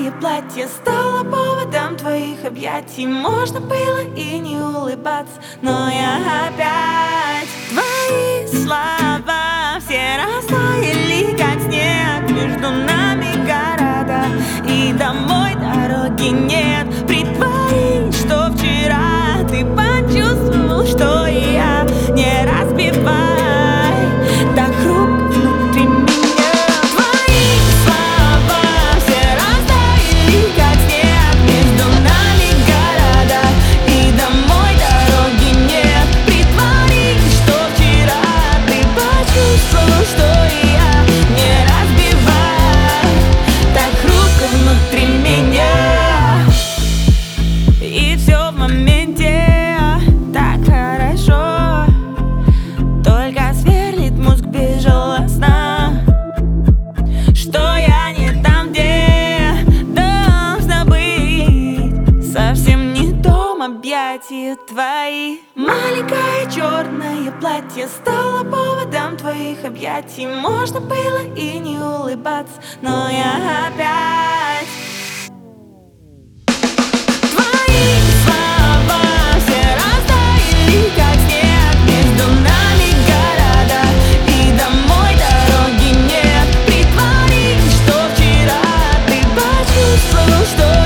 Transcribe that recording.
черное платье стало поводом твоих объятий. Можно было и не улыбаться, но я опять. Твои слова все растаяли, как снег. Между нами города, и домой дороги нет. Притворись, что вчера ты почувствовал, что и я. Не разбивай так хрупко внутри меня. Твои слова все растаяли, как снег. Между нами города, и домой дороги нет. Притворись, что вчера ты почувствовал, что и я. Не разбивай так хрупко внутри меня. И все в моменте так хорошо, только сверлит мозг безжалостно, что я не там, где должна быть. Совсем не дом объятия твои. Маленькое черное платье стало поводом твоих объятий. Можно было и не улыбаться, но я опять. Твои слова все растаяли, как снег. Между нами города, и домой дороги нет. Притворись, что вчера ты почувствовал, что